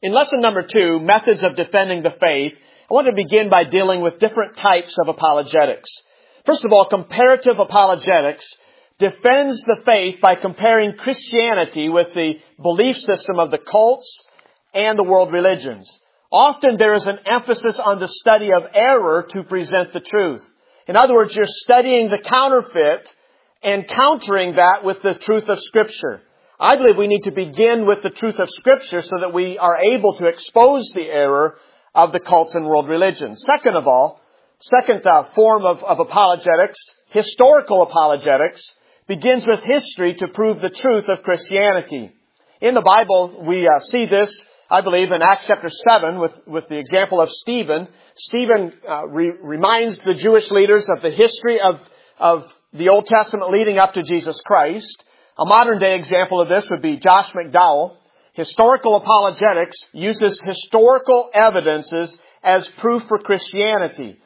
In lesson number 2, Methods of Defending the Faith, I want to begin by dealing with different types of apologetics. First of all, comparative apologetics defends the faith by comparing Christianity with the belief system of the cults and the world religions. Often there is an emphasis on the study of error to present the truth. In other words, you're studying the counterfeit and countering that with the truth of Scripture. I believe we need to begin with the truth of Scripture so that we are able to expose the error of the cults and world religions. Second form of apologetics, historical apologetics, begins with history to prove the truth of Christianity. In the Bible, we see this, I believe, in Acts chapter 7 with the example of Stephen. Stephen reminds the Jewish leaders of the history of the Old Testament leading up to Jesus Christ. A modern day example of this would be Josh McDowell. Historical apologetics uses historical evidences as proof for Christianity.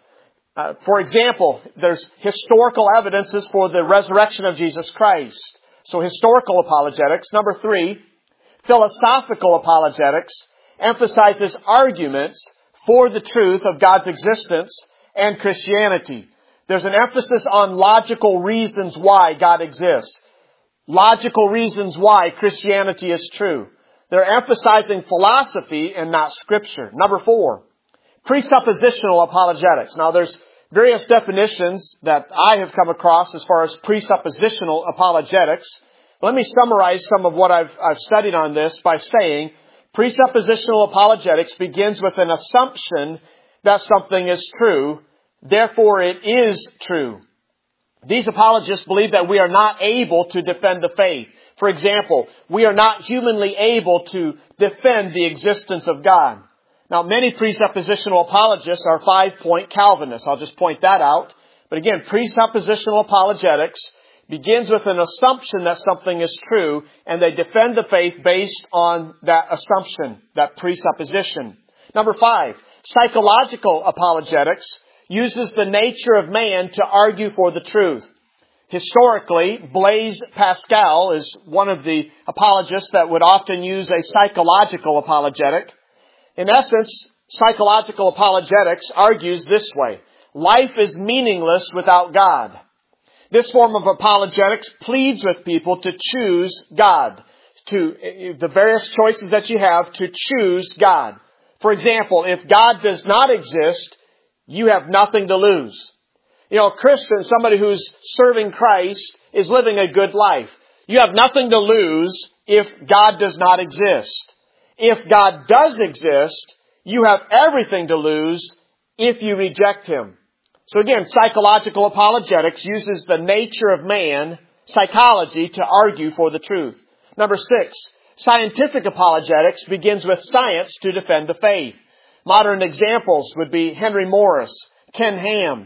For example, there's historical evidences for the resurrection of Jesus Christ. So historical apologetics. Number 3, philosophical apologetics emphasizes arguments for the truth of God's existence and Christianity. There's an emphasis on logical reasons why God exists. Logical reasons why Christianity is true. They're emphasizing philosophy and not Scripture. Number 4, presuppositional apologetics. Now there's various definitions that I have come across as far as presuppositional apologetics. Let me summarize some of what I've studied on this by saying presuppositional apologetics begins with an assumption that something is true, therefore it is true. These apologists believe that we are not able to defend the faith. For example, we are not humanly able to defend the existence of God. Now, many presuppositional apologists are 5-point Calvinists. I'll just point that out. But again, presuppositional apologetics begins with an assumption that something is true, and they defend the faith based on that assumption, that presupposition. Number 5, psychological apologetics uses the nature of man to argue for the truth. Historically, Blaise Pascal is one of the apologists that would often use a psychological apologetic. In essence, psychological apologetics argues this way: life is meaningless without God. This form of apologetics pleads with people to choose God, to the various choices that you have to choose God. For example, if God does not exist, you have nothing to lose. A Christian, somebody who's serving Christ, is living a good life. You have nothing to lose if God does not exist. If God does exist, you have everything to lose if you reject Him. So again, psychological apologetics uses the nature of man, psychology, to argue for the truth. Number 6, scientific apologetics begins with science to defend the faith. Modern examples would be Henry Morris, Ken Ham.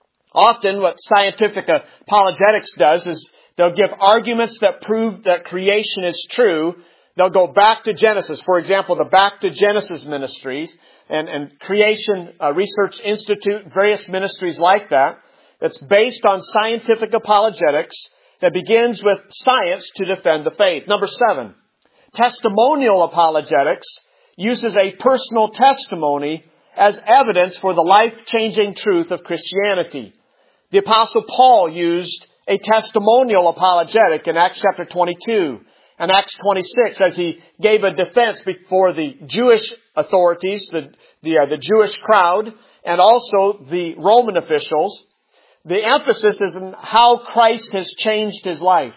Often what scientific apologetics does is they'll give arguments that prove that creation is true. They'll go back to Genesis. For example, the Back to Genesis ministries and Creation Research Institute, various ministries like that. That's based on scientific apologetics that begins with science to defend the faith. Number 7, testimonial apologetics uses a personal testimony as evidence for the life-changing truth of Christianity. The Apostle Paul used a testimonial apologetic in Acts chapter 22 and Acts 26 as he gave a defense before the Jewish authorities, the Jewish crowd, and also the Roman officials. The emphasis is on how Christ has changed his life.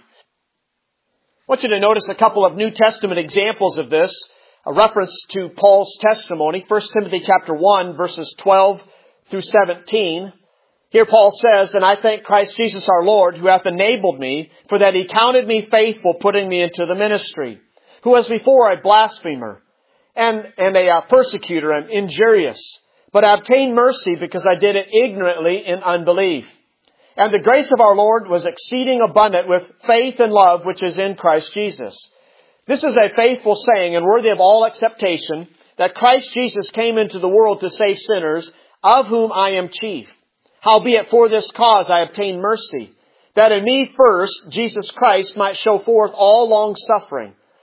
I want you to notice a couple of New Testament examples of this. A reference to Paul's testimony, 1 Timothy chapter 1, verses 12 through 17. Here Paul says, "And I thank Christ Jesus our Lord, who hath enabled me, for that He counted me faithful, putting me into the ministry, who was before a blasphemer, and a persecutor, and injurious. But I obtained mercy, because I did it ignorantly in unbelief. And the grace of our Lord was exceeding abundant with faith and love, which is in Christ Jesus." This is a faithful saying and worthy of all acceptation, that Christ Jesus came into the world to save sinners, of whom I am chief. Howbeit for this cause I obtained mercy, that in me first Jesus Christ might show forth all long suffering,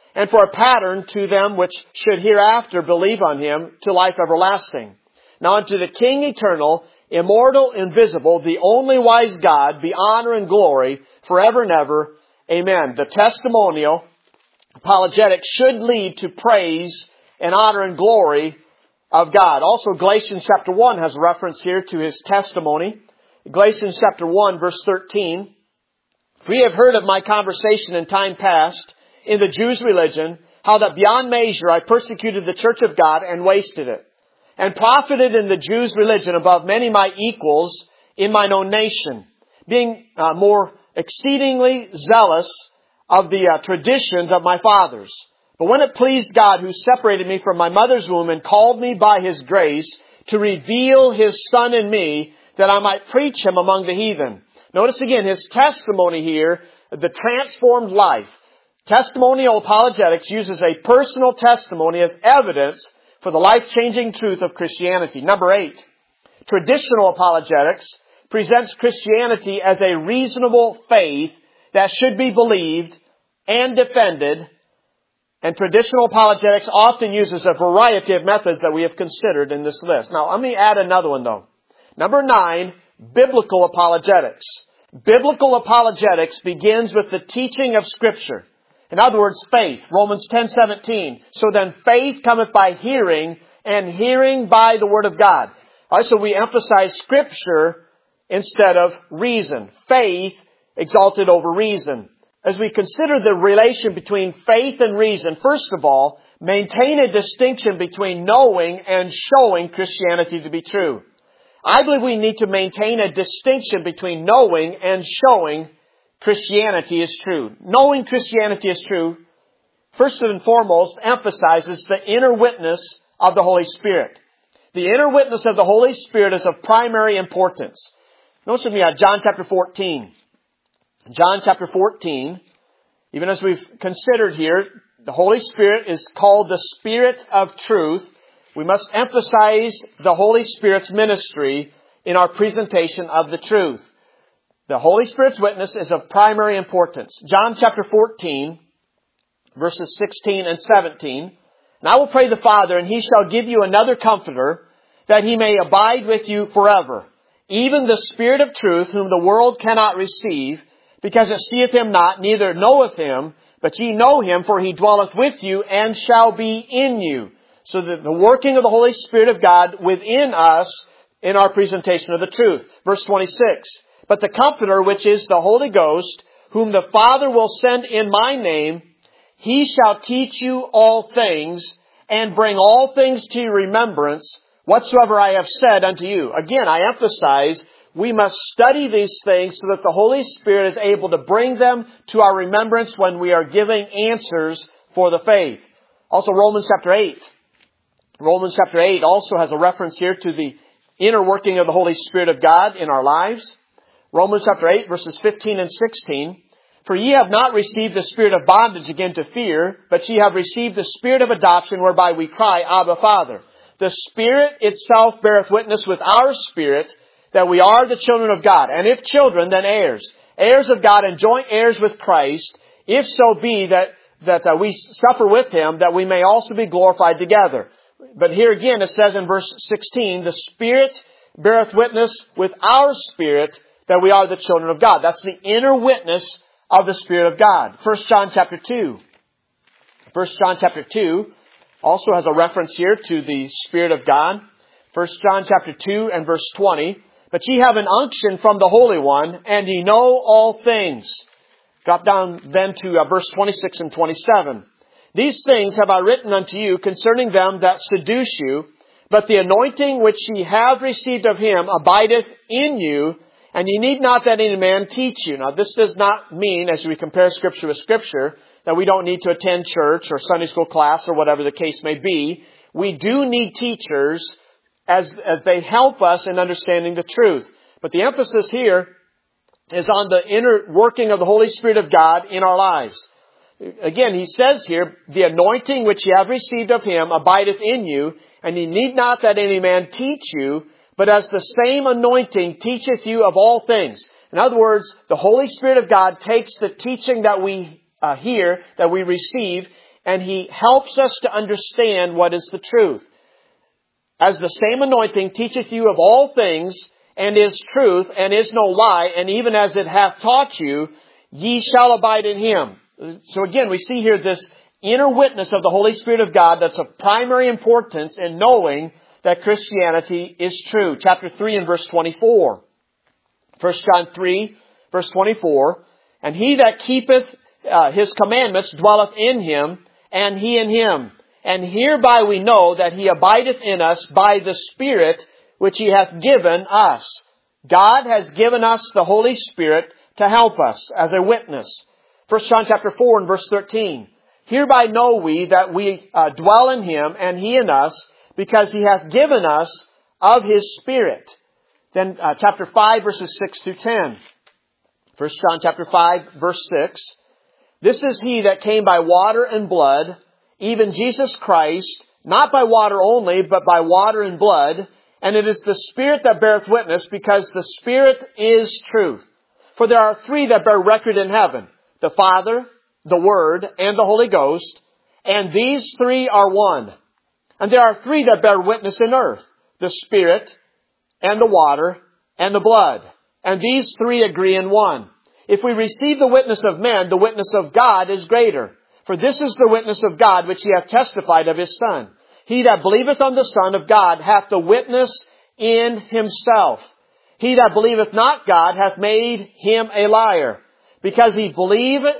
and for a pattern to them which should hereafter believe on Him to life everlasting. Now unto the King eternal, immortal, invisible, the only wise God, be honor and glory forever and ever. Amen. The testimonial apologetics should lead to praise and honor and glory of God. Also, Galatians chapter 1 has a reference here to His testimony. Galatians chapter 1 verse 13. For ye have heard of my conversation in time past in the Jews' religion, how that beyond measure I persecuted the church of God and wasted it, and profited in the Jews' religion above many my equals in mine own nation, being more exceedingly zealous of the traditions of my fathers. But when it pleased God, who separated me from my mother's womb and called me by His grace to reveal His Son in me, that I might preach Him among the heathen. Notice again His testimony here, the transformed life. Testimonial apologetics uses a personal testimony as evidence for the life-changing truth of Christianity. Number 8, traditional apologetics presents Christianity as a reasonable faith that should be believed and defended. And traditional apologetics often uses a variety of methods that we have considered in this list. Now, let me add another one though. Number 9, biblical apologetics. Biblical apologetics begins with the teaching of Scripture. In other words, faith. Romans 10:17. So then faith cometh by hearing, and hearing by the Word of God. All right, so we emphasize Scripture instead of reason. Faith exalted over reason. As we consider the relation between faith and reason, first of all, maintain a distinction between knowing and showing Christianity to be true. I believe we need to maintain a distinction between knowing and showing Christianity is true. Knowing Christianity is true, first and foremost, emphasizes the inner witness of the Holy Spirit. The inner witness of the Holy Spirit is of primary importance. Notice with me John chapter 14. John chapter 14, even as we've considered here, the Holy Spirit is called the Spirit of truth. We must emphasize the Holy Spirit's ministry in our presentation of the truth. The Holy Spirit's witness is of primary importance. John chapter 14, verses 16 and 17. And I will pray the Father, and He shall give you another Comforter, that He may abide with you forever. Even the Spirit of truth, whom the world cannot receive, because it seeth Him not, neither knoweth Him, but ye know Him, for He dwelleth with you, and shall be in you. So that the working of the Holy Spirit of God within us in our presentation of the truth. Verse 26. But the Comforter, which is the Holy Ghost, whom the Father will send in my name, He shall teach you all things, and bring all things to your remembrance, whatsoever I have said unto you. Again, I emphasize, we must study these things so that the Holy Spirit is able to bring them to our remembrance when we are giving answers for the faith. Also, Romans chapter 8. Romans chapter 8 also has a reference here to the inner working of the Holy Spirit of God in our lives. Romans chapter 8, verses 15 and 16. For ye have not received the spirit of bondage again to fear, but ye have received the Spirit of adoption, whereby we cry, Abba, Father. The Spirit itself beareth witness with our spirit that we are the children of God. And if children, then heirs. Heirs of God and joint heirs with Christ, if so be that we suffer with Him, that we may also be glorified together. But here again it says in verse 16, the Spirit beareth witness with our spirit that we are the children of God. That's the inner witness of the Spirit of God. 1 John chapter 2. 1 John chapter 2 also has a reference here to the Spirit of God. 1 John chapter 2 and verse 20. But ye have an unction from the Holy One, and ye know all things. Drop down then to verse 26 and 27. These things have I written unto you concerning them that seduce you, but the anointing which ye have received of Him abideth in you, and ye need not that any man teach you. Now this does not mean, as we compare Scripture with Scripture, that we don't need to attend church or Sunday school class or whatever the case may be. We do need teachers as they help us in understanding the truth. But the emphasis here is on the inner working of the Holy Spirit of God in our lives. Again, he says here, the anointing which ye have received of Him abideth in you, and ye need not that any man teach you, but as the same anointing teacheth you of all things. In other words, the Holy Spirit of God takes the teaching that we hear, that we receive, and He helps us to understand what is the truth. As the same anointing teacheth you of all things, and is truth, and is no lie, and even as it hath taught you, ye shall abide in Him. So again, we see here this inner witness of the Holy Spirit of God that's of primary importance in knowing that Christianity is true. Chapter 3 and verse 24. 1 John 3, verse 24. And he that keepeth His commandments dwelleth in Him, and He in him. And hereby we know that He abideth in us by the Spirit which He hath given us. God has given us the Holy Spirit to help us as a witness. 1 John chapter 4 and verse 13. Hereby know we that we dwell in Him, and He in us, because He hath given us of His Spirit. Then chapter 5 verses 6 through 10. 1 John chapter 5 verse 6. This is He that came by water and blood, even Jesus Christ, not by water only, but by water and blood. And it is the Spirit that beareth witness, because the Spirit is truth. For there are three that bear record in heaven: the Father, the Word, and the Holy Ghost. And these three are one. And there are three that bear witness in earth: the Spirit, and the water, and the blood. And these three agree in one. If we receive the witness of men, the witness of God is greater. For this is the witness of God which He hath testified of His Son. He that believeth on the Son of God hath the witness in himself. He that believeth not God hath made him a liar, because he believeth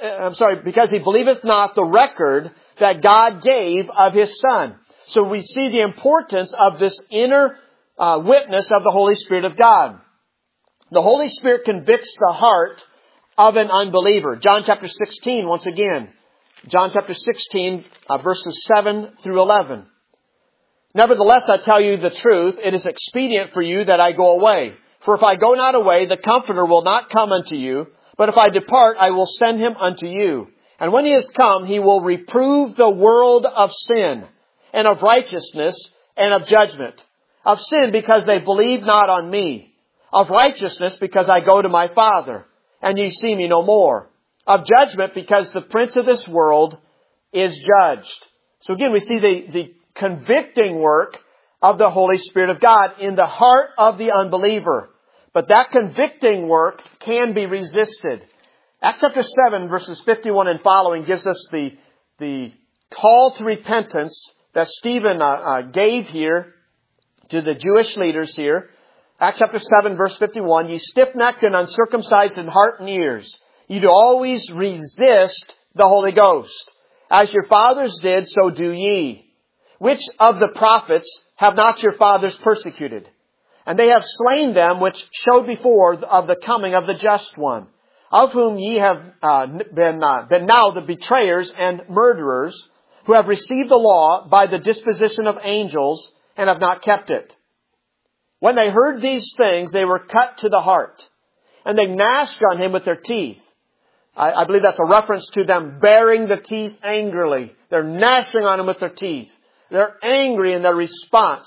not the record that God gave of His Son. So we see the importance of this inner witness of the Holy Spirit of God. The Holy Spirit convicts the heart of an unbeliever. John chapter 16, once again. John chapter 16, verses 7 through 11. Nevertheless, I tell you the truth, it is expedient for you that I go away. For if I go not away, the Comforter will not come unto you. But if I depart, I will send Him unto you. And when He is come, He will reprove the world of sin, and of righteousness, and of judgment. Of sin, because they believe not on me. Of righteousness, because I go to my Father, and ye see me no more. Of judgment, because the prince of this world is judged. So again, we see the convicting work of the Holy Spirit of God in the heart of the unbeliever. But that convicting work can be resisted. Acts chapter 7, verses 51 and following gives us the call to repentance that Stephen gave here to the Jewish leaders here. Acts chapter 7, verse 51, Ye stiff-necked and uncircumcised in heart and ears, ye do always resist the Holy Ghost. As your fathers did, so do ye. Which of the prophets have not your fathers persecuted? And they have slain them which showed before of the coming of the just one, of whom ye have been now the betrayers and murderers, who have received the law by the disposition of angels, and have not kept it. When they heard these things, they were cut to the heart, and they gnashed on him with their teeth. I believe that's a reference to them baring the teeth angrily. They're gnashing on him with their teeth. They're angry in their response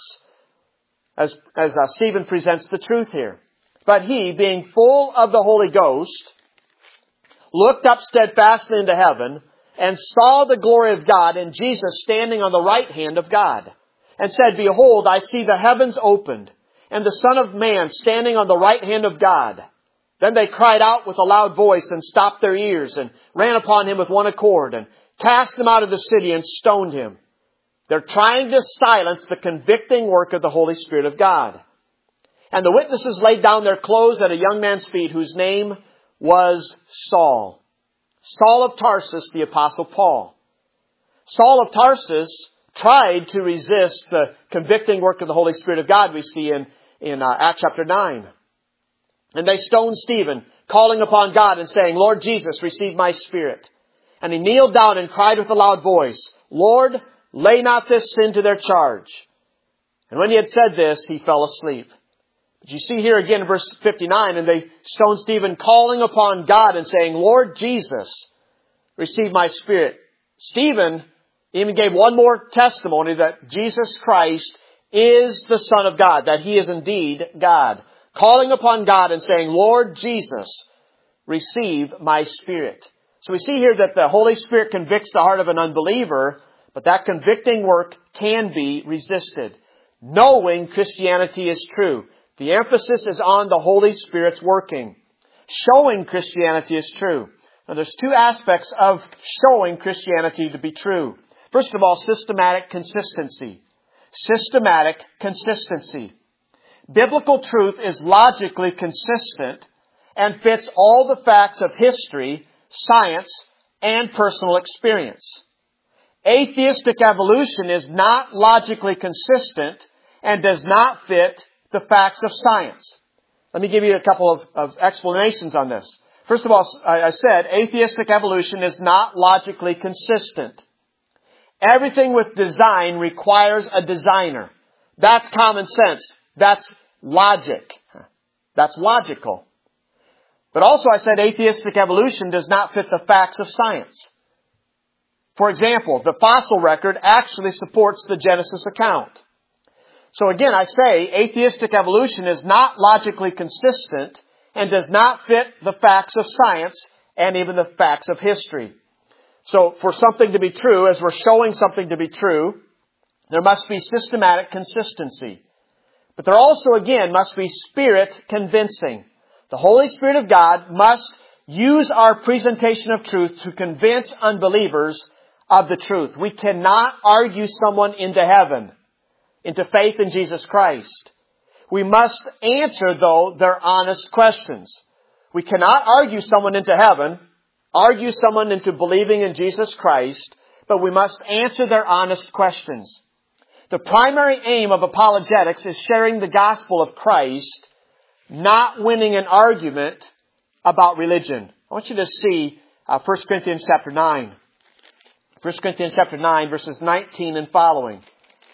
as Stephen presents the truth here. But he, being full of the Holy Ghost, looked up steadfastly into heaven and saw the glory of God and Jesus standing on the right hand of God, and said, Behold, I see the heavens opened, and the Son of Man standing on the right hand of God. Then they cried out with a loud voice and stopped their ears and ran upon him with one accord and cast him out of the city and stoned him. They're trying to silence the convicting work of the Holy Spirit of God. And the witnesses laid down their clothes at a young man's feet, whose name was Saul. Saul of Tarsus, the Apostle Paul. Saul of Tarsus tried to resist the convicting work of the Holy Spirit of God we see in Acts chapter 9. And they stoned Stephen, calling upon God and saying, Lord Jesus, receive my spirit. And he kneeled down and cried with a loud voice, Lord, lay not this sin to their charge. And when he had said this, he fell asleep. But you see here again in verse 59, and they stoned Stephen, calling upon God and saying, Lord Jesus, receive my spirit. Stephen even gave one more testimony that Jesus Christ is the Son of God, that He is indeed God. Calling upon God and saying, Lord Jesus, receive my spirit. So we see here that the Holy Spirit convicts the heart of an unbeliever, but that convicting work can be resisted. Knowing Christianity is true. The emphasis is on the Holy Spirit's working. Showing Christianity is true. Now there's two aspects of showing Christianity to be true. First of all, systematic consistency. Systematic consistency. Biblical truth is logically consistent and fits all the facts of history, science, and personal experience. Atheistic evolution is not logically consistent and does not fit the facts of science. Let me give you a couple of explanations on this. First of all, I said atheistic evolution is not logically consistent. Everything with design requires a designer. That's common sense. That's logic. That's logical. But also I said atheistic evolution does not fit the facts of science. For example, the fossil record actually supports the Genesis account. So again, I say atheistic evolution is not logically consistent and does not fit the facts of science and even the facts of history. So for something to be true, as we're showing something to be true, there must be systematic consistency. But there also, again, must be Spirit convincing. The Holy Spirit of God must use our presentation of truth to convince unbelievers of the truth. We cannot argue someone into heaven, into faith in Jesus Christ. We must answer, though, their honest questions. We cannot argue someone into heaven, argue someone into believing in Jesus Christ, but we must answer their honest questions. The primary aim of apologetics is sharing the gospel of Christ, not winning an argument about religion. I want you to see 1 Corinthians chapter 9. 1 Corinthians chapter 9, verses 19 and following.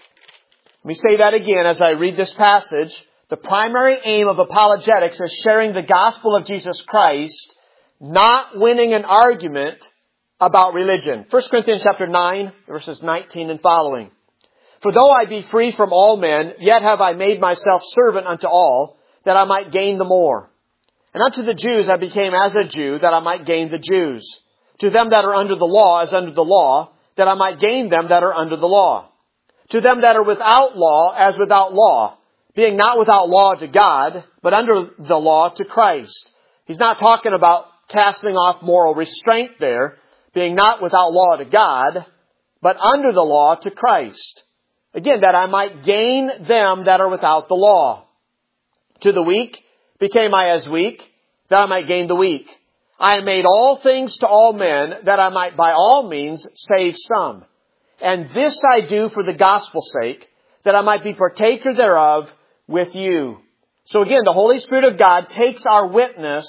Let me say that again as I read this passage. The primary aim of apologetics is sharing the gospel of Jesus Christ, not winning an argument about religion. 1 Corinthians chapter 9, verses 19 and following. For though I be free from all men, yet have I made myself servant unto all, that I might gain the more. And unto the Jews I became as a Jew, that I might gain the Jews. To them that are under the law, as under the law, that I might gain them that are under the law. To them that are without law, as without law, being not without law to God, but under the law to Christ. He's not talking about casting off moral restraint there, being not without law to God, but under the law to Christ. Again, that I might gain them that are without the law. To the weak became I as weak, that I might gain the weak. I made all things to all men, that I might by all means save some. And this I do for the gospel's sake, that I might be partaker thereof with you. So again, the Holy Spirit of God takes our witness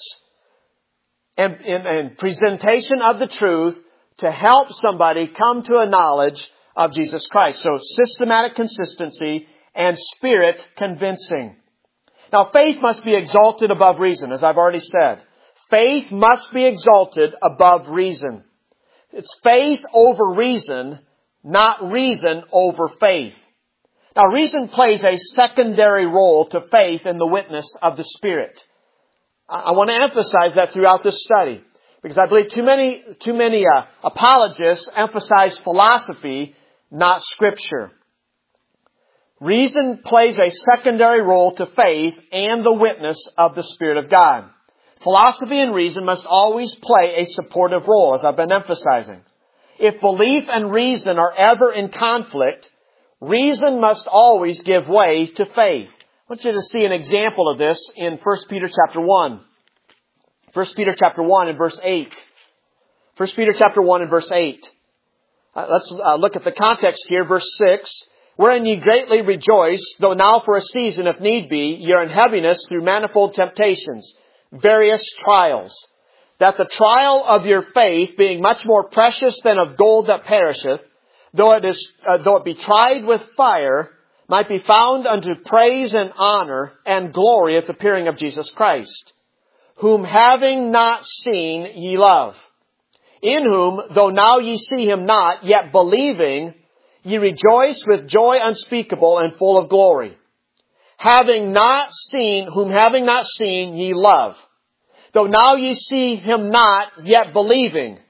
and presentation of the truth to help somebody come to a knowledge of Jesus Christ. So systematic consistency and Spirit convincing. Now faith must be exalted above reason, as I've already said. Faith must be exalted above reason. It's faith over reason, not reason over faith. Now reason plays a secondary role to faith in the witness of the Spirit. I want to emphasize that throughout this study, because I believe too many apologists emphasize philosophy, not Scripture. Reason plays a secondary role to faith and the witness of the Spirit of God. Philosophy and reason must always play a supportive role, as I've been emphasizing. If belief and reason are ever in conflict, reason must always give way to faith. I want you to see an example of this in 1 Peter chapter 1. 1 Peter chapter 1 and verse 8. 1 Peter chapter 1 and verse 8. Let's look at the context here, verse 6. Wherein ye greatly rejoice, though now for a season, if need be, ye are in heaviness through manifold temptations, various trials. That the trial of your faith, being much more precious than of gold that perisheth, though it be tried with fire, might be found unto praise and honor and glory at the appearing of Jesus Christ, whom having not seen ye love, in whom, though now ye see Him not, yet believing, ye rejoice with joy unspeakable and full of glory, whom having not seen ye love. though now ye see Him not, yet believing.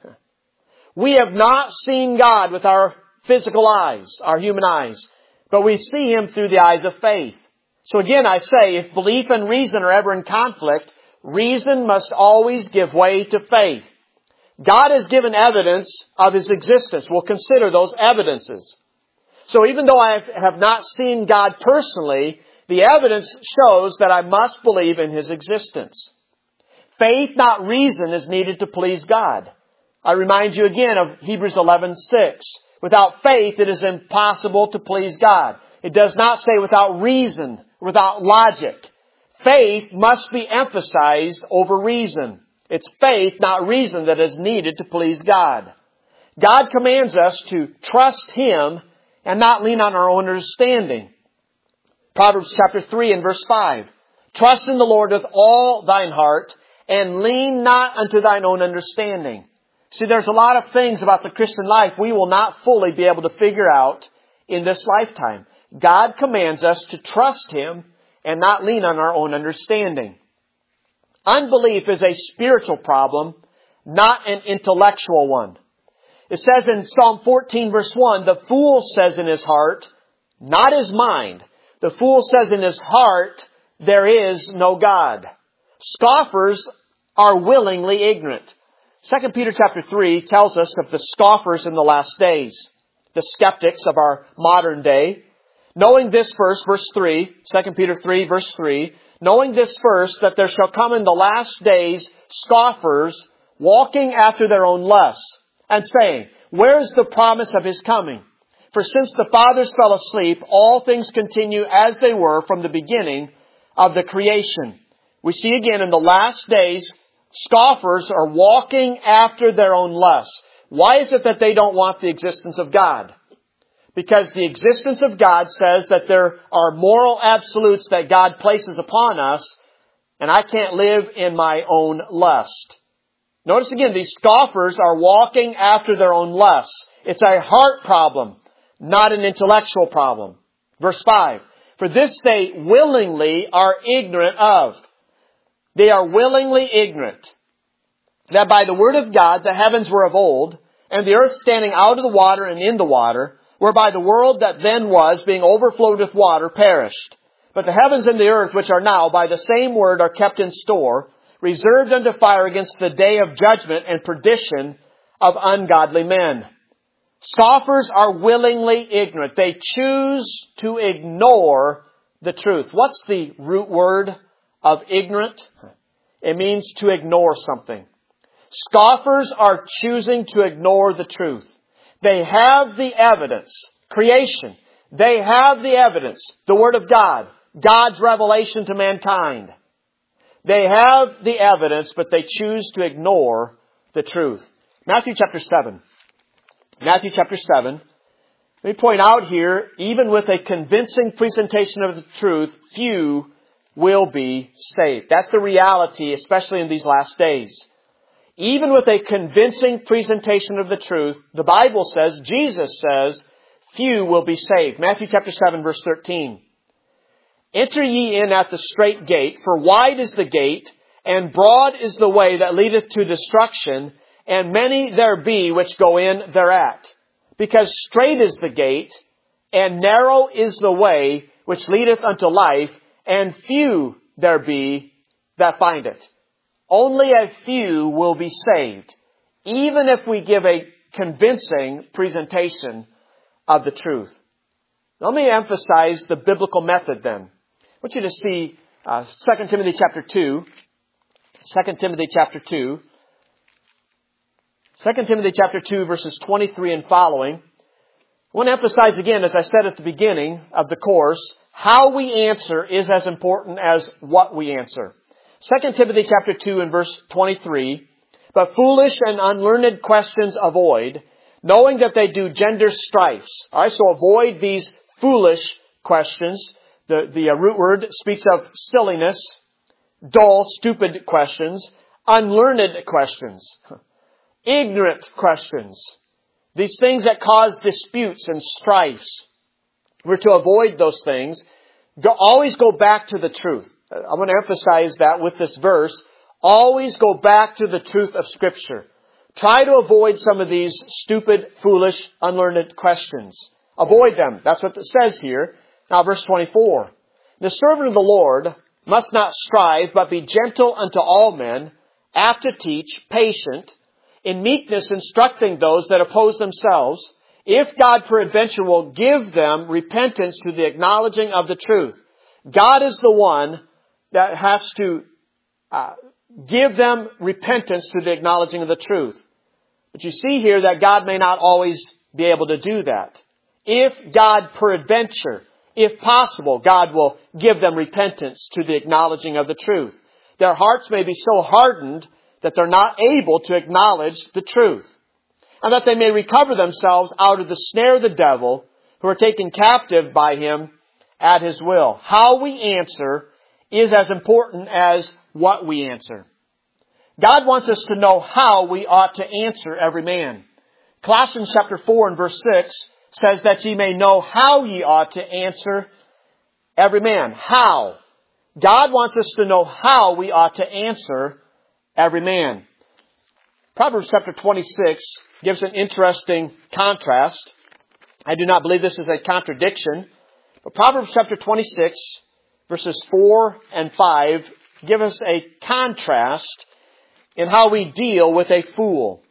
We have not seen God with our physical eyes, our human eyes, but we see Him through the eyes of faith. So again, I say, if belief and reason are ever in conflict, reason must always give way to faith. God has given evidence of His existence. We'll consider those evidences. So even though I have not seen God personally, the evidence shows that I must believe in His existence. Faith, not reason, is needed to please God. I remind you again of Hebrews 11:6. Without faith, it is impossible to please God. It does not say without reason, without logic. Faith must be emphasized over reason. It's faith, not reason, that is needed to please God. God commands us to trust Him and not lean on our own understanding. Proverbs chapter 3 and verse 5. Trust in the Lord with all thine heart and lean not unto thine own understanding. See, there's a lot of things about the Christian life we will not fully be able to figure out in this lifetime. God commands us to trust Him and not lean on our own understanding. Unbelief is a spiritual problem, not an intellectual one. It says in Psalm 14 verse 1, the fool says in his heart, not his mind. The fool says in his heart, there is no God. Scoffers are willingly ignorant. 2 Peter chapter 3 tells us of the scoffers in the last days, the skeptics of our modern day. Knowing this first, verse 3, 2 Peter 3 verse 3, knowing this first, that there shall come in the last days scoffers, walking after their own lusts, and saying, where is the promise of His coming? For since the fathers fell asleep, all things continue as they were from the beginning of the creation. We see again in the last days, scoffers are walking after their own lusts. Why is it that they don't want the existence of God? Because the existence of God says that there are moral absolutes that God places upon us, and I can't live in my own lust. Notice again, these scoffers are walking after their own lusts. It's a heart problem, not an intellectual problem. Verse 5, for this they willingly are ignorant of. They are willingly ignorant that by the word of God the heavens were of old, and the earth standing out of the water and in the water, whereby the world that then was, being overflowed with water, perished. But the heavens and the earth, which are now, by the same word are kept in store, reserved unto fire against the day of judgment and perdition of ungodly men. Scoffers are willingly ignorant. They choose to ignore the truth. What's the root word of ignorant? It means to ignore something. Scoffers are choosing to ignore the truth. They have the evidence, creation. They have the evidence, the Word of God, God's revelation to mankind. They have the evidence, but they choose to ignore the truth. Matthew chapter 7. Matthew chapter 7. Let me point out here, even with a convincing presentation of the truth, few will be saved. That's the reality, especially in these last days. Even with a convincing presentation of the truth, the Bible says, Jesus says, few will be saved. Matthew chapter 7 verse 13. Enter ye in at the strait gate, for wide is the gate, and broad is the way that leadeth to destruction, and many there be which go in thereat. Because strait is the gate, and narrow is the way which leadeth unto life, and few there be that find it. Only a few will be saved, even if we give a convincing presentation of the truth. Let me emphasize the biblical method then. I want you to see 2 Timothy chapter 2. 2 Timothy chapter 2. 2 Timothy chapter 2 verses 23 and following. I want to emphasize again, as I said at the beginning of the course, how we answer is as important as what we answer. 2 Timothy chapter 2 and verse 23, but foolish and unlearned questions avoid, knowing that they do gender strifes. Alright, so avoid these foolish questions. The root word speaks of silliness, dull, stupid questions, unlearned questions, ignorant questions. These things that cause disputes and strifes. We're to avoid those things. Always go back to the truth. I want to emphasize that with this verse. Always go back to the truth of Scripture. Try to avoid some of these stupid, foolish, unlearned questions. Avoid them. That's what it says here. Now verse 24. The servant of the Lord must not strive, but be gentle unto all men, apt to teach, patient, in meekness instructing those that oppose themselves, if God peradventure will give them repentance to the acknowledging of the truth. God is the one that has to give them repentance to the acknowledging of the truth. But you see here that God may not always be able to do that. If God peradventure, if possible, God will give them repentance to the acknowledging of the truth. Their hearts may be so hardened that they're not able to acknowledge the truth. And that they may recover themselves out of the snare of the devil, who are taken captive by him at his will. How we answer is as important as what we answer. God wants us to know how we ought to answer every man. Colossians chapter 4 and verse 6 says that ye may know how ye ought to answer every man. How? God wants us to know how we ought to answer every man. Proverbs chapter 26 gives an interesting contrast. I do not believe this is a contradiction. But Proverbs chapter 26, verses 4 and 5, give us a contrast in how we deal with a fool.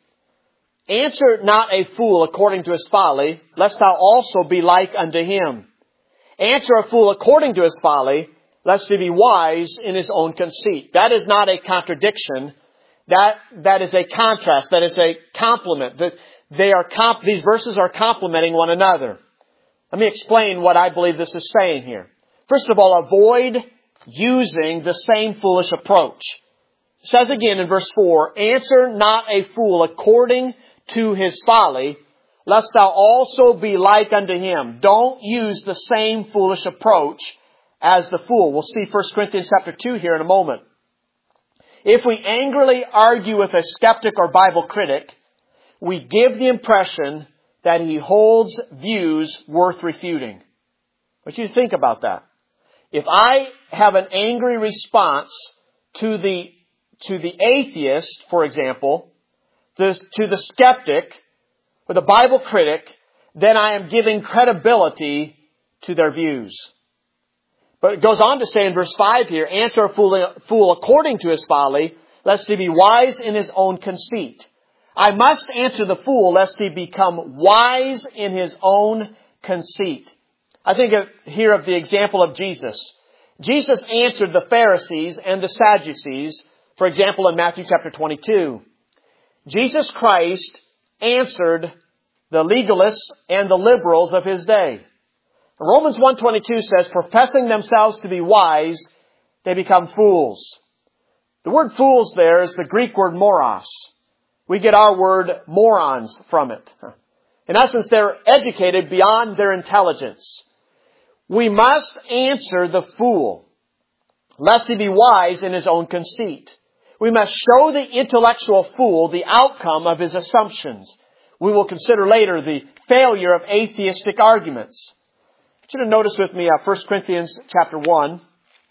Answer not a fool according to his folly, lest thou also be like unto him. Answer a fool according to his folly, lest he be wise in his own conceit. That is not a contradiction. That is a contrast. That is a complement. These verses are complementing one another. Let me explain what I believe this is saying here. First of all, avoid using the same foolish approach. It says again in verse 4, answer not a fool according to his folly, lest thou also be like unto him. Don't use the same foolish approach as the fool. We'll see 1 Corinthians chapter 2 here in a moment. If we angrily argue with a skeptic or Bible critic, we give the impression that he holds views worth refuting. I want you to think about that. If I have an angry response to the atheist, for example, to the skeptic or the Bible critic, then I am giving credibility to their views. But it goes on to say in verse 5 here, answer a fool according to his folly, lest he be wise in his own conceit. I must answer the fool, lest he become wise in his own conceit. I think here of the example of Jesus. Jesus answered the Pharisees and the Sadducees, for example, in Matthew chapter 22. Jesus Christ answered the legalists and the liberals of his day. Romans 1:22 says, professing themselves to be wise, they become fools. The word fools there is the Greek word moros. We get our word morons from it. In essence, they're educated beyond their intelligence. We must answer the fool, lest he be wise in his own conceit. We must show the intellectual fool the outcome of his assumptions. We will consider later the failure of atheistic arguments. I want you to notice with me 1 Corinthians chapter 1.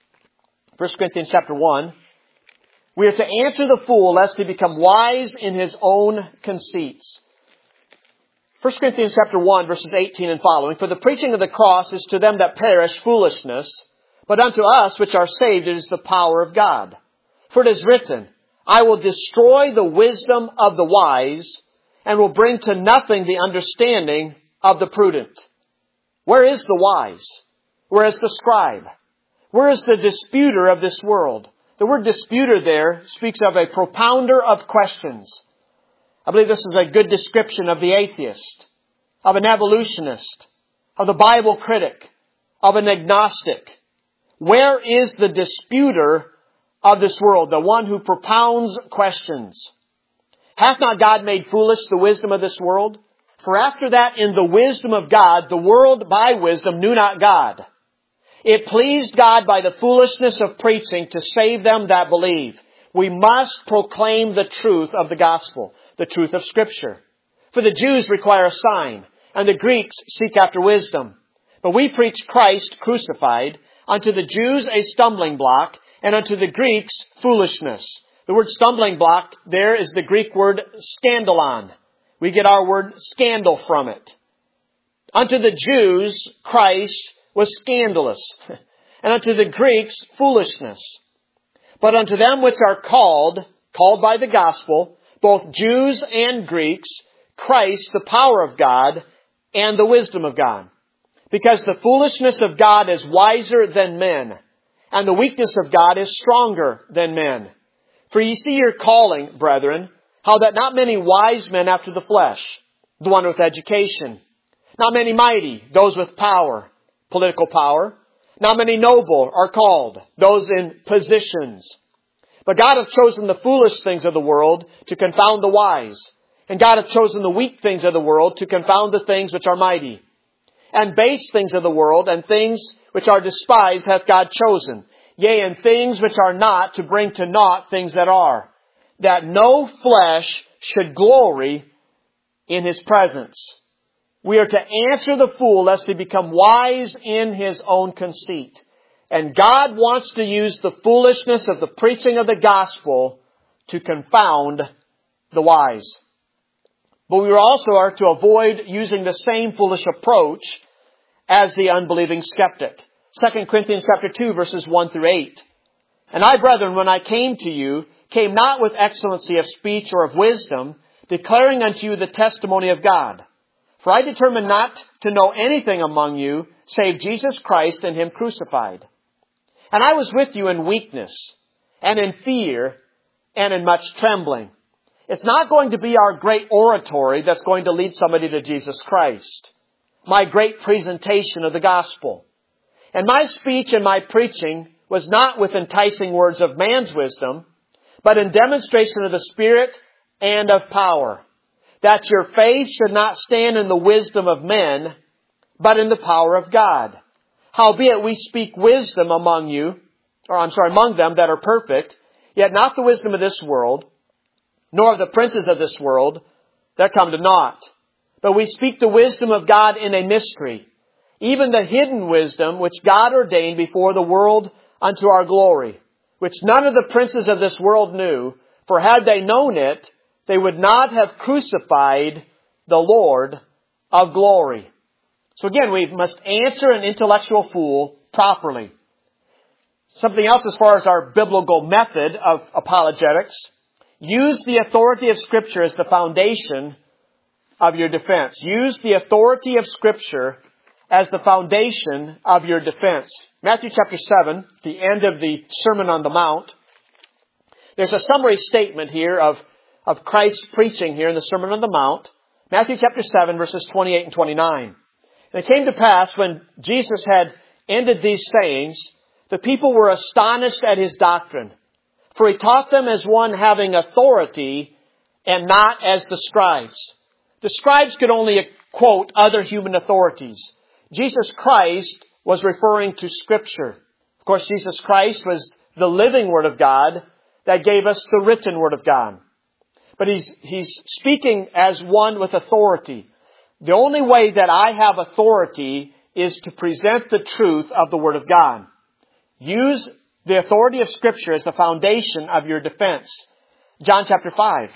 1 Corinthians chapter 1. We are to answer the fool lest he become wise in his own conceits. 1 Corinthians chapter 1 verses 18 and following. For the preaching of the cross is to them that perish foolishness, but unto us which are saved it is the power of God. For it is written, I will destroy the wisdom of the wise, and will bring to nothing the understanding of the prudent. Where is the wise? Where is the scribe? Where is the disputer of this world? The word disputer there speaks of a propounder of questions. I believe this is a good description of the atheist, of an evolutionist, of the Bible critic, of an agnostic. Where is the disputer of this world, the one who propounds questions? Hath not God made foolish the wisdom of this world? For after that, in the wisdom of God, the world by wisdom knew not God. It pleased God by the foolishness of preaching to save them that believe. We must proclaim the truth of the gospel, the truth of Scripture. For the Jews require a sign, and the Greeks seek after wisdom. But we preach Christ crucified, unto the Jews a stumbling block, and unto the Greeks foolishness. The word stumbling block there is the Greek word scandalon. We get our word scandal from it. Unto the Jews, Christ was scandalous, and unto the Greeks, foolishness. But unto them which are called by the gospel, both Jews and Greeks, Christ, the power of God, and the wisdom of God. Because the foolishness of God is wiser than men, and the weakness of God is stronger than men. For ye see your calling, brethren, how that not many wise men after the flesh, the one with education, not many mighty, those with power, political power, not many noble are called, those in positions. But God hath chosen the foolish things of the world to confound the wise. And God hath chosen the weak things of the world to confound the things which are mighty. And base things of the world and things which are despised hath God chosen. Yea, and things which are not, to bring to naught things that are, that no flesh should glory in His presence. We are to answer the fool lest he become wise in his own conceit. And God wants to use the foolishness of the preaching of the gospel to confound the wise. But we also are to avoid using the same foolish approach as the unbelieving skeptic. 2 Corinthians chapter 2 verses 1 through 8. And I, brethren, when I came to you, came not with excellency of speech or of wisdom, declaring unto you the testimony of God. For I determined not to know anything among you, save Jesus Christ and Him crucified. And I was with you in weakness, and in fear, and in much trembling. It's not going to be our great oratory that's going to lead somebody to Jesus Christ. My great presentation of the gospel. And my speech and my preaching was not with enticing words of man's wisdom, but in demonstration of the Spirit and of power, that your faith should not stand in the wisdom of men, but in the power of God. Howbeit we speak wisdom among them that are perfect, yet not the wisdom of this world, nor of the princes of this world that come to naught. But we speak the wisdom of God in a mystery, even the hidden wisdom which God ordained before the world unto our glory, which none of the princes of this world knew, for had they known it, they would not have crucified the Lord of glory. So again, we must answer an intellectual fool properly. Something else as far as our biblical method of apologetics. Use the authority of Scripture as the foundation of your defense. Use the authority of Scripture as the foundation of your defense. Matthew chapter 7, the end of the Sermon on the Mount. There's a summary statement here of Christ's preaching here in the Sermon on the Mount. Matthew chapter 7, verses 28 and 29. And it came to pass when Jesus had ended these sayings, the people were astonished at His doctrine. For He taught them as one having authority and not as the scribes. The scribes could only quote other human authorities. Jesus Christ was referring to Scripture. Of course, Jesus Christ was the living Word of God that gave us the written Word of God. But He's speaking as one with authority. The only way that I have authority is to present the truth of the Word of God. Use the authority of Scripture as the foundation of your defense. John chapter 5.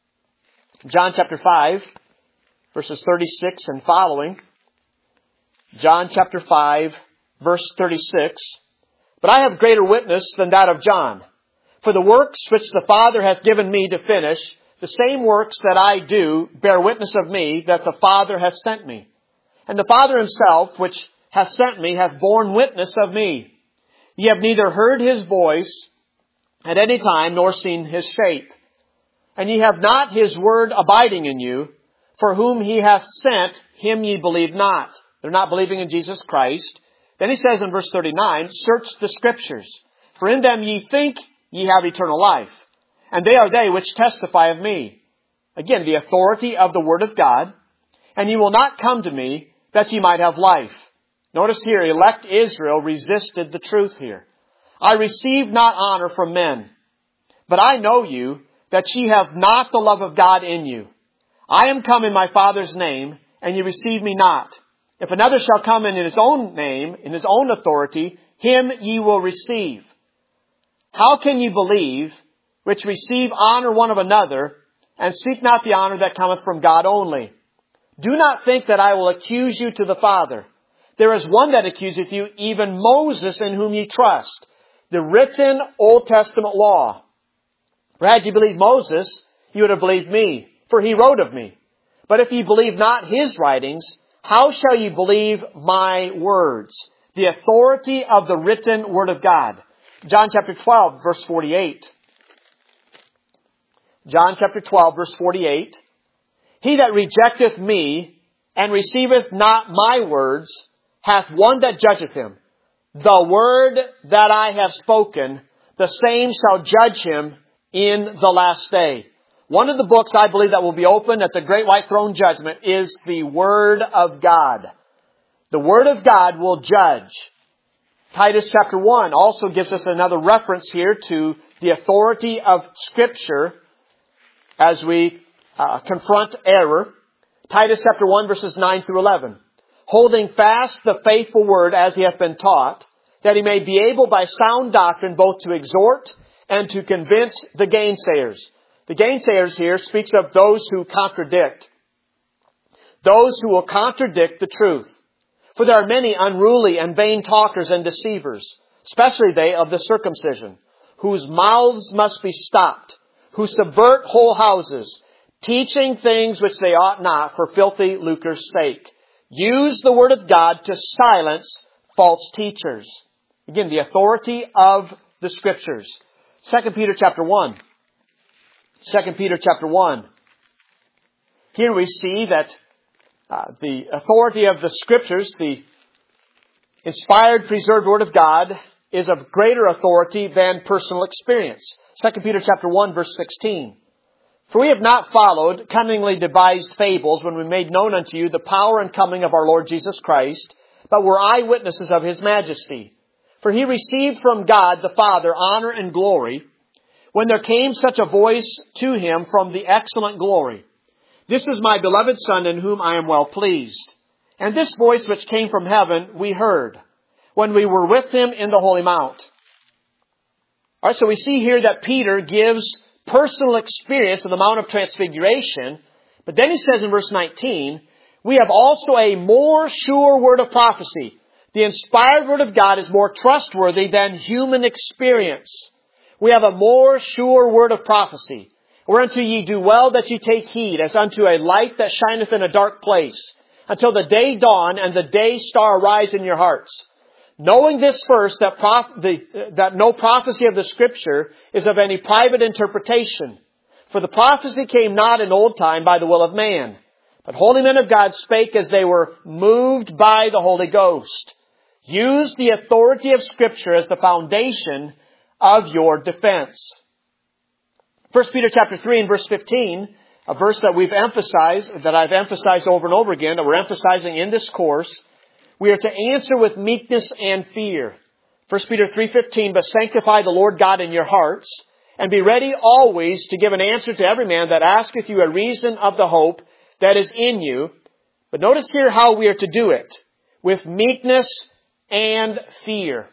John chapter 5, verses 36 and following. John chapter 5, verse 36. But I have greater witness than that of John. For the works which the Father hath given me to finish, the same works that I do bear witness of me that the Father hath sent me. And the Father Himself, which hath sent me, hath borne witness of me. Ye have neither heard His voice at any time, nor seen His shape. And ye have not His word abiding in you, for whom He hath sent, Him ye believe not. They're not believing in Jesus Christ. Then He says in verse 39, search the Scriptures, for in them ye think ye have eternal life. And they are they which testify of me. Again, the authority of the Word of God. And ye will not come to me that ye might have life. Notice here, elect Israel resisted the truth here. I receive not honor from men, but I know you, that ye have not the love of God in you. I am come in my Father's name, and ye receive me not. If another shall come in His own name, in His own authority, him ye will receive. How can ye believe which receive honor one of another, and seek not the honor that cometh from God only. Do not think that I will accuse you to the Father. There is one that accuseth you, even Moses, in whom ye trust, the written Old Testament law. For had ye believed Moses, ye would have believed me, for he wrote of me. But if ye believe not his writings, how shall ye believe my words? The authority of the written Word of God. John chapter 12, verse 48. John chapter 12, verse 48. He that rejecteth me, and receiveth not my words, hath one that judgeth him. The word that I have spoken, the same shall judge him in the last day. One of the books I believe that will be opened at the Great White Throne Judgment is the Word of God. The Word of God will judge. Titus chapter 1 also gives us another reference here to the authority of Scripture as we confront error. Titus chapter 1 verses 9 through 11. Holding fast the faithful word as he hath been taught, that he may be able by sound doctrine both to exhort and to convince the gainsayers. The gainsayers here speaks of those who contradict. Those who will contradict the truth. For there are many unruly and vain talkers and deceivers, especially they of the circumcision, whose mouths must be stopped, who subvert whole houses, teaching things which they ought not for filthy lucre's sake. Use the word of God to silence false teachers. Again, the authority of the Scriptures. 2 Peter chapter 1. 2 Peter chapter 1. Here we see that the authority of the Scriptures, the inspired, preserved Word of God, is of greater authority than personal experience. 2 Peter chapter 1 verse 16. For we have not followed cunningly devised fables when we made known unto you the power and coming of our Lord Jesus Christ, but were eyewitnesses of His majesty. For He received from God the Father honor and glory, when there came such a voice to Him from the excellent glory. This is my beloved Son, in whom I am well pleased. And this voice which came from heaven we heard, when we were with Him in the Holy Mount. All right, so we see here that Peter gives personal experience of the Mount of Transfiguration. But then he says in verse 19, we have also a more sure word of prophecy. The inspired word of God is more trustworthy than human experience. We have a more sure word of prophecy. Whereunto ye do well that ye take heed, as unto a light that shineth in a dark place, until the day dawn and the day star arise in your hearts. Knowing this first, that no prophecy of the Scripture is of any private interpretation. For the prophecy came not in old time by the will of man, but holy men of God spake as they were moved by the Holy Ghost. Use the authority of Scripture as the foundation of your defense. 1 Peter chapter 3 and verse 15, a verse that I've emphasized over and over again, that we're emphasizing in this course. We are to answer with meekness and fear. 1 Peter 3:15, but sanctify the Lord God in your hearts, and be ready always to give an answer to every man that asketh you a reason of the hope that is in you. But notice here how we are to do it. With meekness and fear.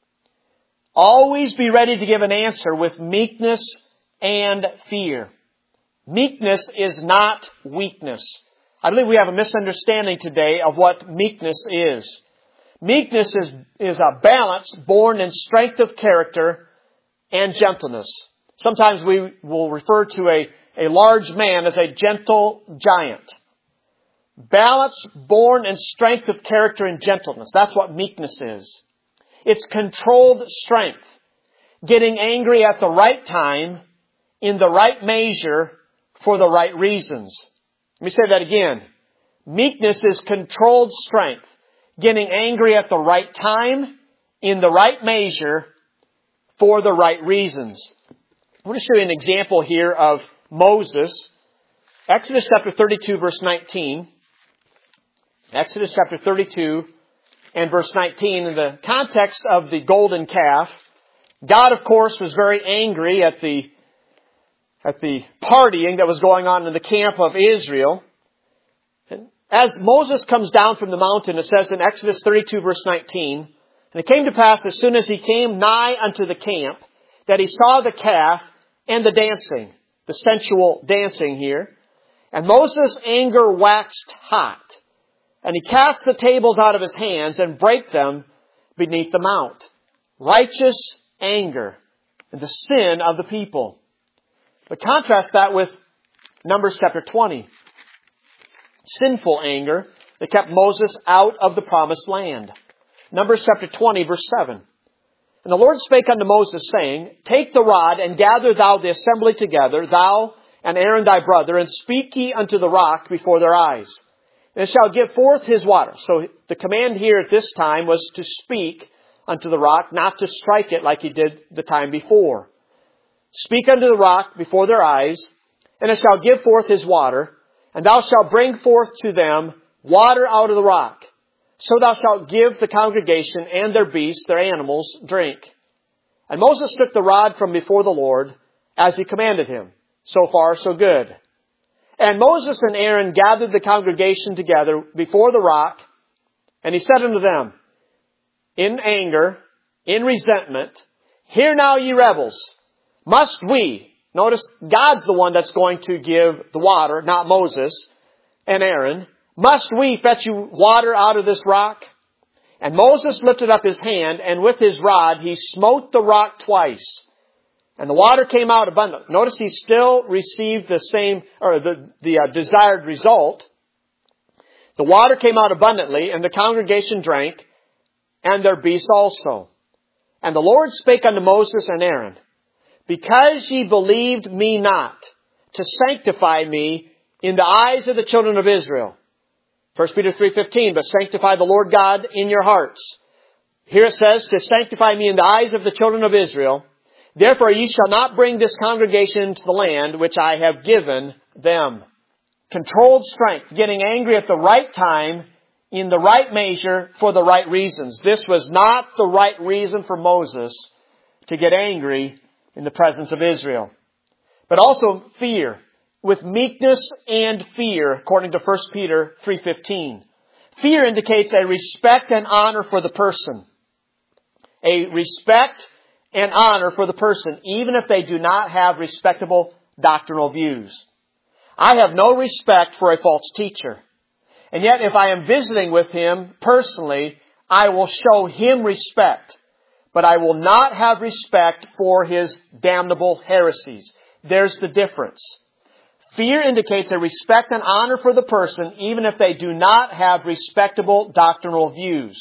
Always be ready to give an answer with meekness and fear. Meekness is not weakness. I believe we have a misunderstanding today of what meekness is. Meekness is a balance born in strength of character and gentleness. Sometimes we will refer to a large man as a gentle giant. Balance born in strength of character and gentleness. That's what meekness is. It's controlled strength. Getting angry at the right time, in the right measure, for the right reasons. Let me say that again. Meekness is controlled strength. Getting angry at the right time, in the right measure, for the right reasons. I want to show you an example here of Moses. Exodus chapter 32 verse 19. Exodus chapter 32 and verse 19. In the context of the golden calf, God of course was very angry at the partying that was going on in the camp of Israel. And as Moses comes down from the mountain, it says in Exodus 32 verse 19, and it came to pass as soon as he came nigh unto the camp, that he saw the calf, and the dancing, the sensual dancing here. And Moses' anger waxed hot, and he cast the tables out of his hands and brake them beneath the mount. Righteous anger and the sin of the people. But contrast that with Numbers chapter 20. Sinful anger that kept Moses out of the promised land. Numbers chapter 20, verse 7. And the Lord spake unto Moses, saying, Take the rod, and gather thou the assembly together, thou and Aaron thy brother, and speak ye unto the rock before their eyes. And it shall give forth his water. So the command here at this time was to speak unto the rock, not to strike it like he did the time before. Speak unto the rock before their eyes, and it shall give forth his water, and thou shalt bring forth to them water out of the rock. So thou shalt give the congregation and their beasts, their animals, drink. And Moses took the rod from before the Lord, as he commanded him. So far, so good. And Moses and Aaron gathered the congregation together before the rock, and he said unto them, in anger, in resentment, Hear now, ye rebels, must we, notice God's the one that's going to give the water, not Moses and Aaron, must we fetch you water out of this rock? And Moses lifted up his hand, and with his rod he smote the rock twice. And the water came out abundant. Notice he still received the same, or the desired result. The water came out abundantly, and the congregation drank, and their beasts also. And the Lord spake unto Moses and Aaron, Because ye believed me not, to sanctify me in the eyes of the children of Israel. 1 Peter 3:15, But sanctify the Lord God in your hearts. Here it says, To sanctify me in the eyes of the children of Israel. Therefore ye shall not bring this congregation into the land which I have given them. Controlled strength, getting angry at the right time, in the right measure, for the right reasons. This was not the right reason for Moses to get angry in the presence of Israel. But also fear, with meekness and fear, according to 1 Peter 3:15. Fear indicates a respect and honor for the person. A respect and honor for the person, even if they do not have respectable doctrinal views. I have no respect for a false teacher. And yet, if I am visiting with him personally, I will show him respect. But I will not have respect for his damnable heresies. There's the difference. Fear indicates a respect and honor for the person, even if they do not have respectable doctrinal views.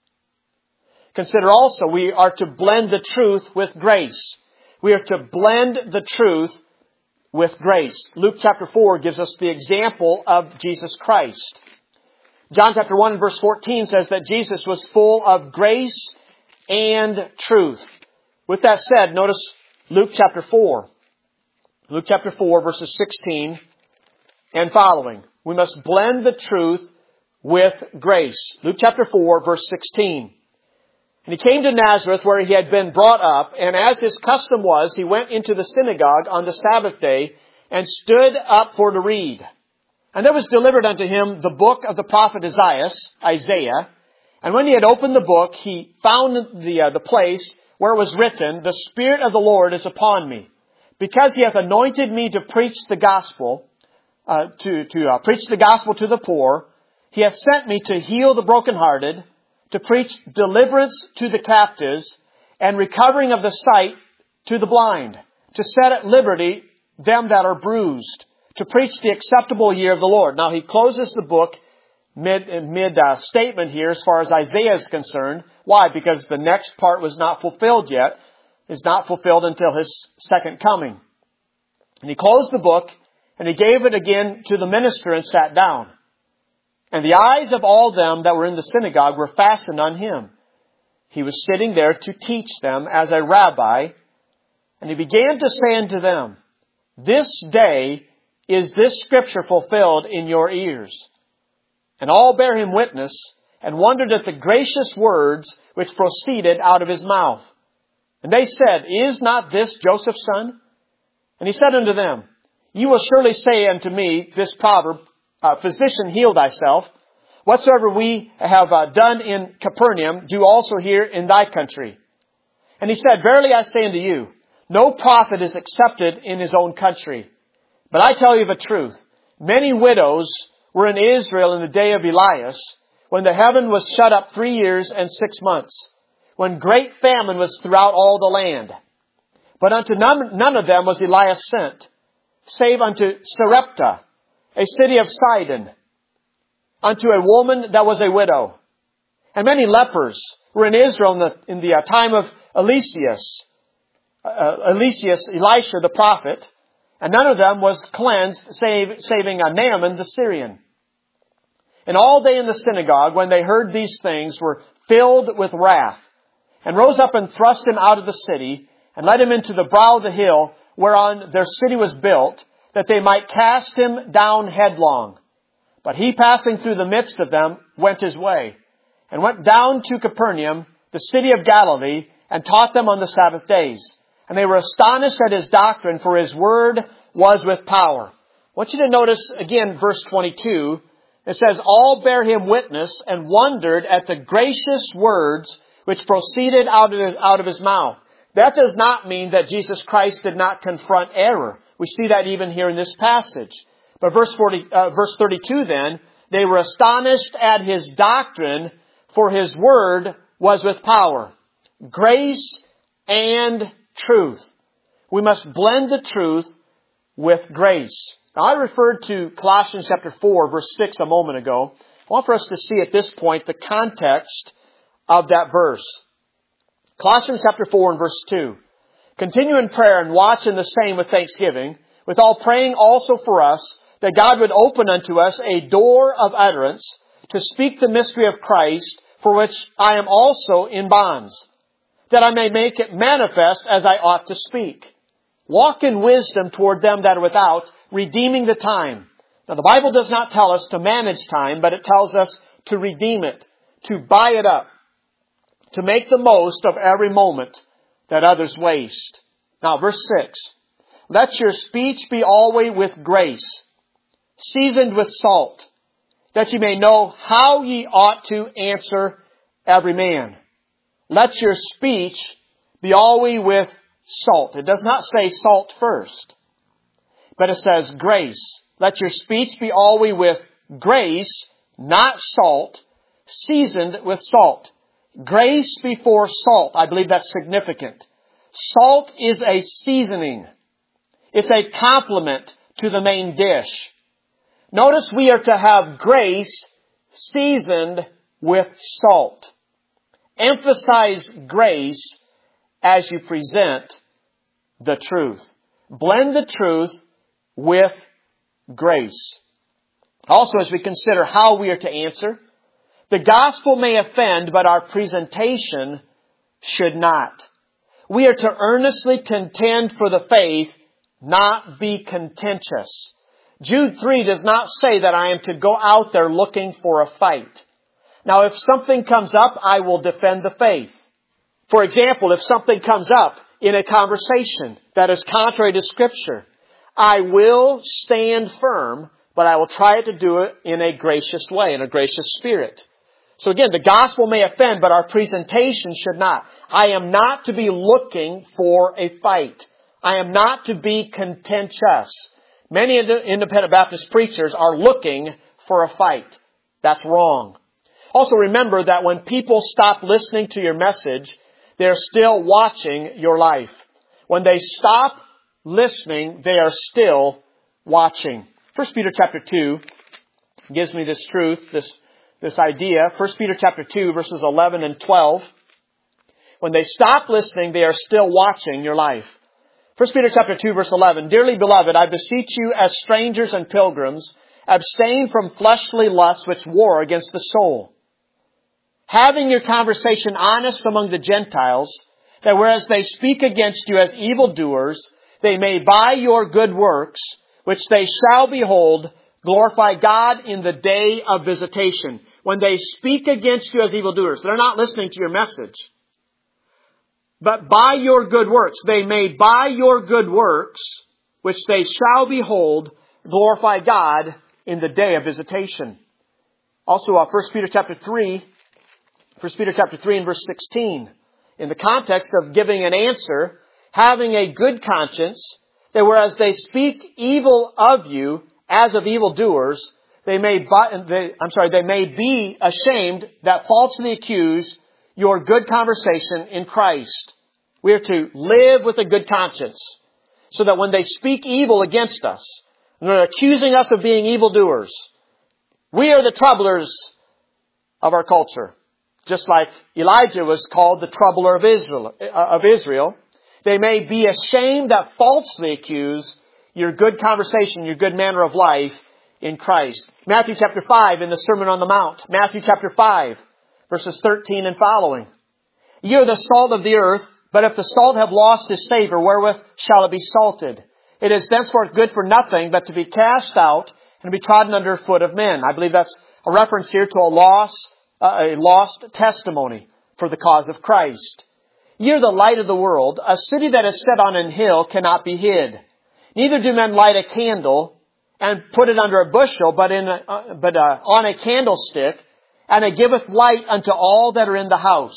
Consider also, we are to blend the truth with grace. We are to blend the truth with grace. Luke chapter 4 gives us the example of Jesus Christ. John chapter 1 and verse 14 says that Jesus was full of grace and truth. With that said, notice Luke chapter 4. Luke chapter 4 verses 16 and following. We must blend the truth with grace. Luke chapter 4 verse 16. And he came to Nazareth where he had been brought up, and as his custom was, he went into the synagogue on the Sabbath day and stood up for to read. And there was delivered unto him the book of the prophet Isaiah. And when he had opened the book, he found the place where it was written, The Spirit of the Lord is upon me, because he hath anointed me to preach the gospel, preach the gospel to the poor. He hath sent me to heal the brokenhearted, to preach deliverance to the captives, and recovering of the sight to the blind, to set at liberty them that are bruised, to preach the acceptable year of the Lord. Now he closes the book mid-statement here as far as Isaiah is concerned. Why? Because the next part was not fulfilled yet. Is not fulfilled until his second coming. And he closed the book, and he gave it again to the minister and sat down. And the eyes of all them that were in the synagogue were fastened on him. He was sitting there to teach them as a rabbi. And he began to say unto them, This day is this scripture fulfilled in your ears. And all bare him witness, and wondered at the gracious words which proceeded out of his mouth. And they said, Is not this Joseph's son? And he said unto them, Ye will surely say unto me this proverb, Physician, heal thyself. Whatsoever we have done in Capernaum, do also here in thy country. And he said, Verily I say unto you, No prophet is accepted in his own country. But I tell you the truth. Many widows were in Israel in the day of Elias, when the heaven was shut up 3 years and 6 months, when great famine was throughout all the land. But unto none of them was Elias sent, save unto Sarepta, a city of Sidon, unto a woman that was a widow. And many lepers were in Israel in the time of Elisha the prophet, and none of them was cleansed, saving Naaman the Syrian. And all they in the synagogue, when they heard these things, were filled with wrath, and rose up and thrust him out of the city, and led him into the brow of the hill, whereon their city was built, that they might cast him down headlong. But he, passing through the midst of them, went his way, and went down to Capernaum, the city of Galilee, and taught them on the Sabbath days. And they were astonished at his doctrine, for his word was with power. I want you to notice again verse 22. It says, all bare him witness and wondered at the gracious words which proceeded out of his mouth. That does not mean that Jesus Christ did not confront error. We see that even here in this passage. But verse 32 then, they were astonished at his doctrine, for his word was with power. Grace and truth. We must blend the truth with grace. Now, I referred to Colossians chapter 4, verse 6 a moment ago. I want for us to see at this point the context of that verse. Colossians chapter 4 and verse 2. Continue in prayer and watch in the same with thanksgiving, with all praying also for us, that God would open unto us a door of utterance to speak the mystery of Christ, for which I am also in bonds, that I may make it manifest as I ought to speak. Walk in wisdom toward them that are without, redeeming the time. Now, the Bible does not tell us to manage time, but it tells us to redeem it, to buy it up, to make the most of every moment that others waste. Now, verse 6. Let your speech be always with grace, seasoned with salt, that ye may know how ye ought to answer every man. Let your speech be always with salt. It does not say salt first, but it says grace. Let your speech be always with grace, not salt, seasoned with salt. Grace before salt. I believe that's significant. Salt is a seasoning. It's a complement to the main dish. Notice we are to have grace seasoned with salt. Emphasize grace as you present the truth. Blend the truth with grace. Also, as we consider how we are to answer, the gospel may offend, but our presentation should not. We are to earnestly contend for the faith, not be contentious. Jude 3 does not say that I am to go out there looking for a fight. Now, if something comes up, I will defend the faith. For example, if something comes up in a conversation that is contrary to Scripture, I will stand firm, but I will try to do it in a gracious way, in a gracious spirit. So again, the gospel may offend, but our presentation should not. I am not to be looking for a fight. I am not to be contentious. Many independent Baptist preachers are looking for a fight. That's wrong. Also remember that when people stop listening to your message, they're still watching your life. When they stop listening, they are still watching. 1 Peter chapter 2 gives me this truth, this idea. 1 Peter chapter 2 verses 11 and 12. When they stop listening, they are still watching your life. 1 Peter chapter 2 verse 11. Dearly beloved, I beseech you as strangers and pilgrims, abstain from fleshly lusts which war against the soul. Having your conversation honest among the Gentiles, that whereas they speak against you as evildoers, they may by your good works, which they shall behold, glorify God in the day of visitation. When they speak against you as evildoers, they're not listening to your message. But by your good works, they may by your good works, which they shall behold, glorify God in the day of visitation. Also, 1 Peter chapter 3 and verse 16. In the context of giving an answer, having a good conscience, that whereas they speak evil of you as of evildoers, they may be ashamed that falsely accuse your good conversation in Christ. We are to live with a good conscience, so that when they speak evil against us, and they're accusing us of being evildoers, we are the troublers of our culture. Just like Elijah was called the troubler of Israel, they may be ashamed that falsely accuse your good conversation, your good manner of life in Christ. Matthew chapter 5 in the Sermon on the Mount. Matthew chapter 5, verses 13 and following. Ye are the salt of the earth, but if the salt have lost its savor, wherewith shall it be salted? It is thenceforth good for nothing, but to be cast out and to be trodden under foot of men. I believe that's a reference here to a lost testimony for the cause of Christ. Ye are the light of the world. A city that is set on an hill cannot be hid. Neither do men light a candle and put it under a bushel, but on a candlestick, and it giveth light unto all that are in the house.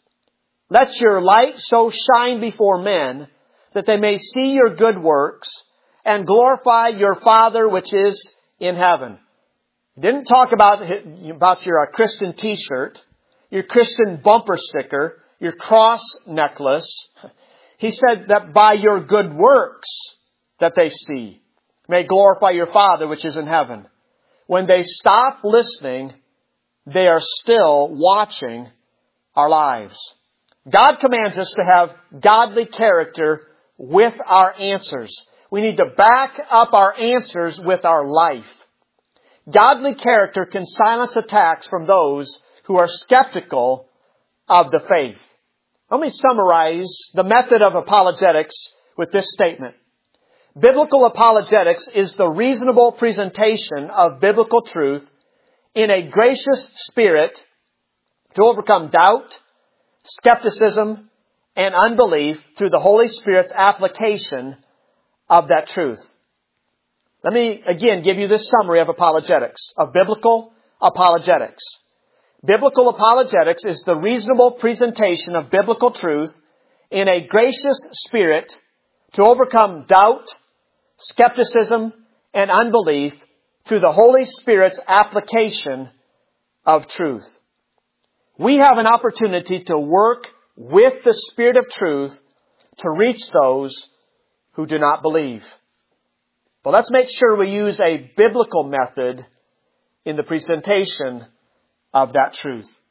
Let your light so shine before men, that they may see your good works, and glorify your Father which is in heaven. He didn't talk about your Christian t-shirt, your Christian bumper sticker, your cross necklace. He said that by your good works that they see may glorify your Father which is in heaven. When they stop listening, they are still watching our lives. God commands us to have godly character with our answers. We need to back up our answers with our life. Godly character can silence attacks from those who are skeptical of the faith. Let me summarize the method of apologetics with this statement. Biblical apologetics is the reasonable presentation of biblical truth in a gracious spirit to overcome doubt, skepticism, and unbelief through the Holy Spirit's application of that truth. Let me again give you this summary of apologetics, of biblical apologetics. Biblical apologetics is the reasonable presentation of biblical truth in a gracious spirit to overcome doubt, skepticism, and unbelief through the Holy Spirit's application of truth. We have an opportunity to work with the Spirit of truth to reach those who do not believe. But let's make sure we use a biblical method in the presentation of that truth.